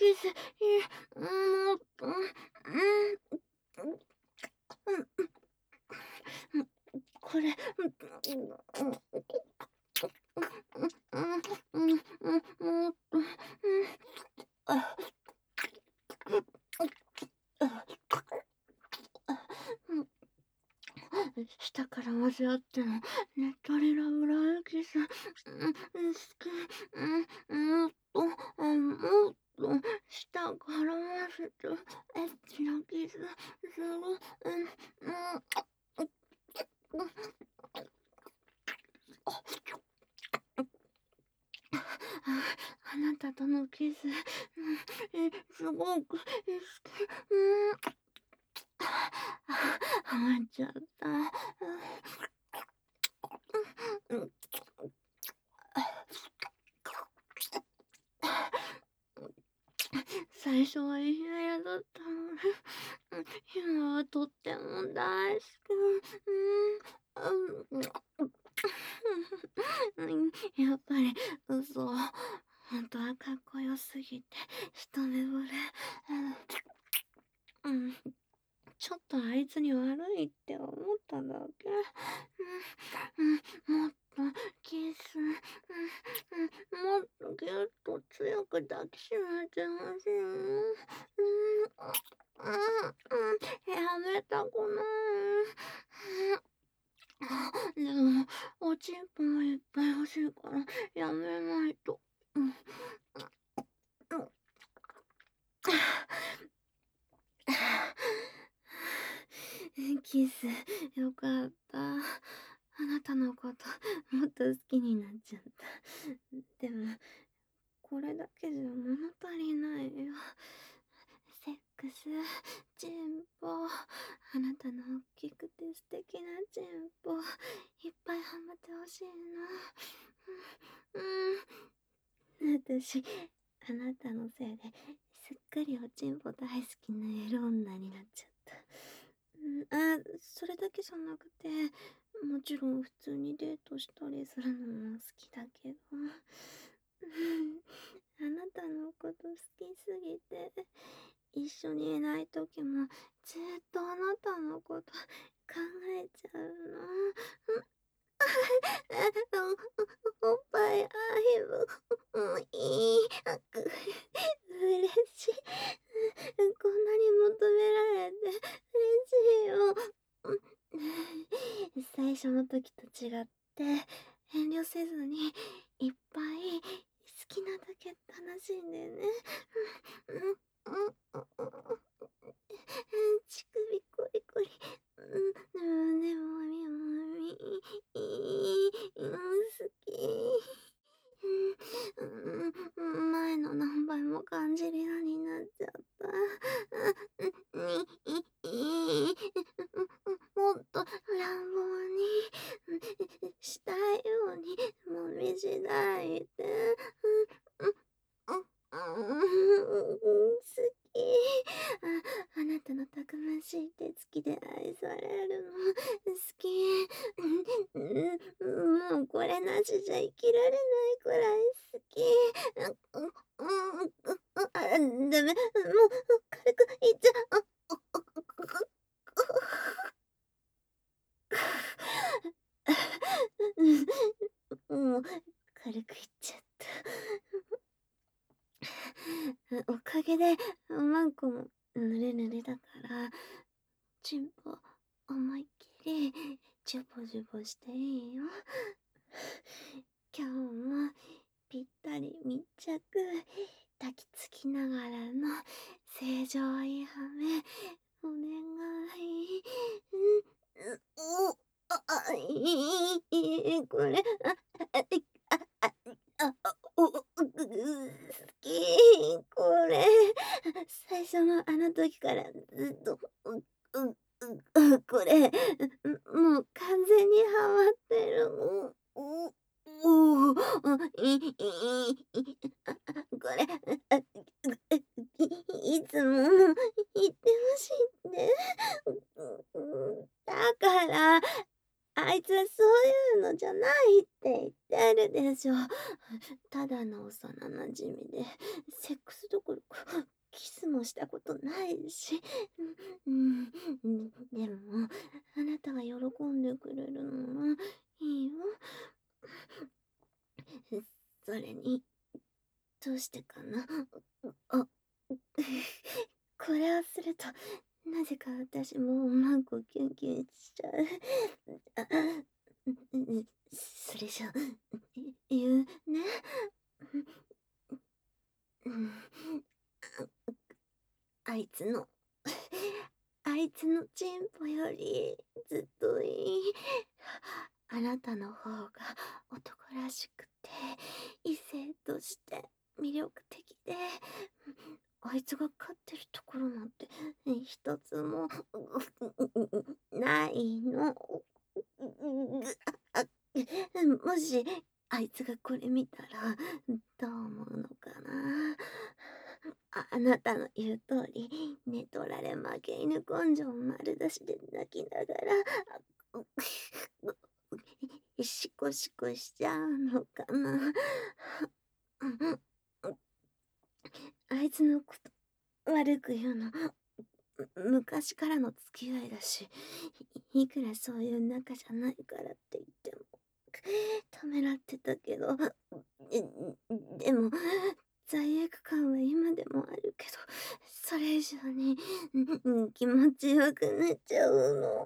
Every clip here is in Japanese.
キス、もっと、これ、もっと、あ、下から混ぜ合っての、ねっとりラブラブキス、好き、もっと、もっと、下から混ぜて、エッチなキス、する、あなたとのキス、すごく好き、ハマっちゃった。最初は嫌々だったのに、今はとっても大好き。やっぱり嘘。本当はかっこよすぎて一目惚れ。ちょっとあいつに悪いって思っただけ。もっとキス、もっとギュッと強く抱きしめてほしいの。やめたくない。でも、おちんぽもいっぱい欲しいからやめないと。キス、よかった。あなたのこともっと好きになっちゃった。でも、これだけじゃ物足りないよ。セックス、チンポ、あなたの大きくて素敵なチンポ、いっぱいハマってほしいな。私、あなたのせいですっかりおちんぽ大好きなエロ女になっちゃった。それだけじゃなくて、もちろん普通にデートしたりするのも好きだけど、あなたのこと好きすぎて、一緒にいない時もずっとあなたのこと考えちゃうの。おっぱい愛もいい。嬉しい。こんなに求められて嬉しいよ。最初の時と違って遠慮せずにいっぱい好きなだけ楽しんでね。乳首コリコリ、胸もみもみ、好き。前の何倍も感じるようになっちゃった。もっと乱暴にしたいようにもみじだいて。好き。あなたのたくましい手つきで愛されるの好き。もうこれなしじゃ生きられないくらい好き。ダメ。もう軽く言っちゃう。もう軽く言っちゃった。おかげでマンコもぬれぬれだから、チンポ思いっきりジュボジュボしていいよ。今日もぴったり密着、抱きつきながらの正常位はめ、お願い。これ、好き、これ。最初のあの時からずっと、これ、もう完全にハマってる。これ、いつも言ってほしいって。だから、あいつはそういうのじゃないって。 って言ってあるでしょ。ただの幼馴染で、セックスどころか、キスもしたことないし。でも、あなたが喜んでくれるのはいいよ。それに、どうしてかな。あ、これをすると、なぜか私もマンコキュンキュンしちゃう。あ、それじゃ、言うね。うん、あいつの、あいつのチンポよりずっといい。あなたの方が男らしくて、異性として魅力的で、あいつが飼ってるところなんて一つもないの。あもしあいつがこれ見たらどう思うのかな。あなたの言う通り寝取られ負け犬根性丸出しで泣きながらシコシコしちゃうのかな。あいつのこと悪く言うの昔からの付き合いだし、いくらそういう仲じゃないからって言ってもためらってたけど、でも罪悪感は今でもあるけど、それ以上に気持ちよくなっちゃうの。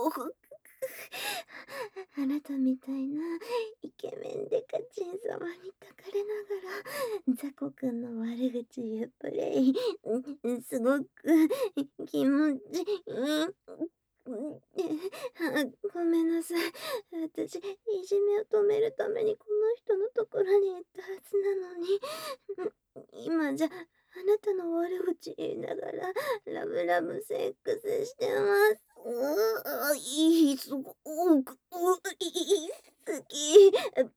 あなたみたいなイケメンでカチン様に抱かれながらザコくんの悪口言うプレイ、すごく気持ちいい。ごめんなさい。私、いじめを止めるためにこの人のところに行ったはずなのに、今じゃあなたの悪口言いながらラブラブセックスしてます。いい、すごく、いい、好き。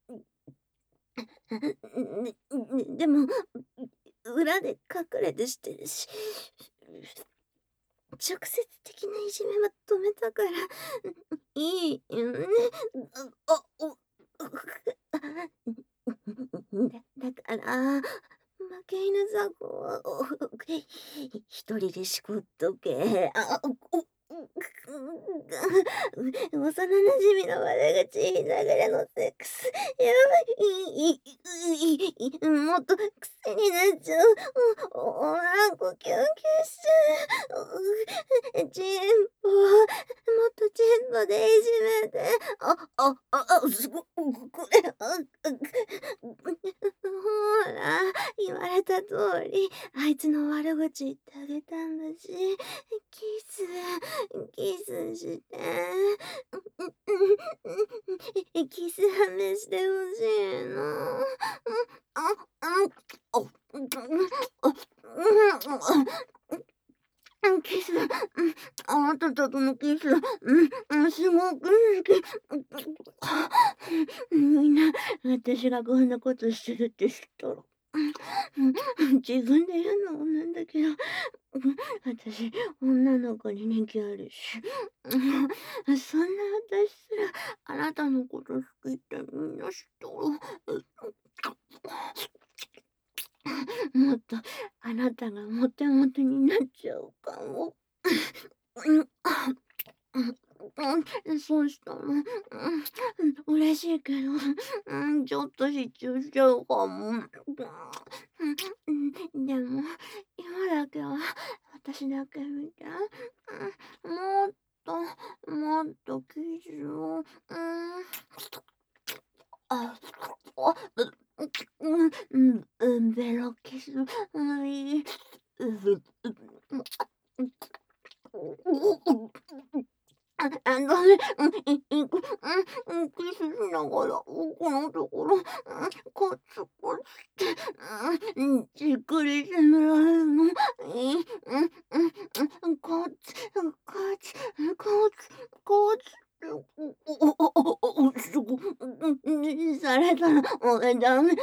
でも、裏で隠れてしてるし、直接的ないじめは止めたから、いいよね。あ、お、だから、負け犬ザコは、一人でしこっとけ。幼馴染の悪口言いながらのセックス。やばい、もっと癖になっちゃう。なんかキュンキュンしちゃう。チンポ、もっとチンポでいじめて。すご、これ、ほら、言われた通り、あいつの悪口言ってあげたんだし、キス、キスして。キスはめしてほしいの。キス、あなたとのキス、すごく好き。みんな、私がこんなことしてるって知ったら、自分で言うのもなんだけど、私、女の子に人気あるし、そんな私すらあなたのこと好きってみんな知ったら、もっとあなたがモテモテになっちゃうかも。そうしたら、嬉しいけど、ちょっと失調しちゃうかも。でも、今だけは私だけ見て。もっもっとキスを、あ、ベロキス、いい。ダメ、キスしながら、奥のところ、コツコツって、じっくり攻められるの。コツ、コツ、コツ、コツ。すご、されたら、俺ダメ、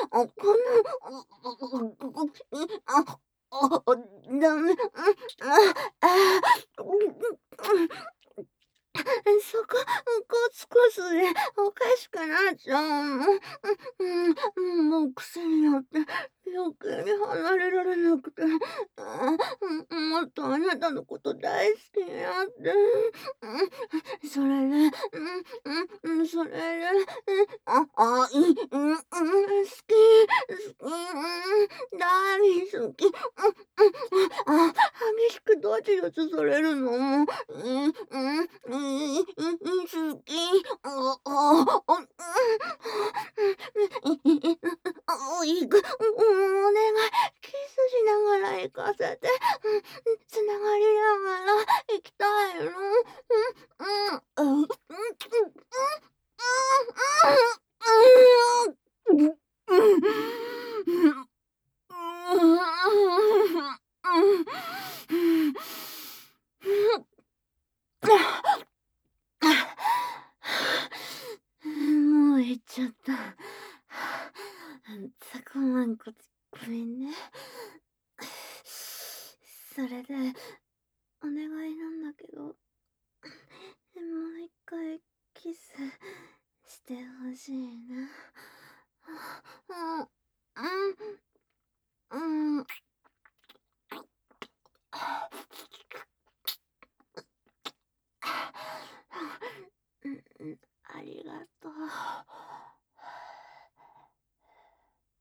ダメ、あ、 そこ、コツコツでおかしくなっちゃうの。もう癖になって余計に離れられなくて、もっとあなたのこと大好きになって、それで、それで、好き、大好き、激しくドチドチされるのも、好き、いく、お願い、キスしながら行かせて、つながりながら行きたいの。もう行っちゃった。ザコマンコごめんね。それで、お願いなんだけど、もう一回キスしてほしいな。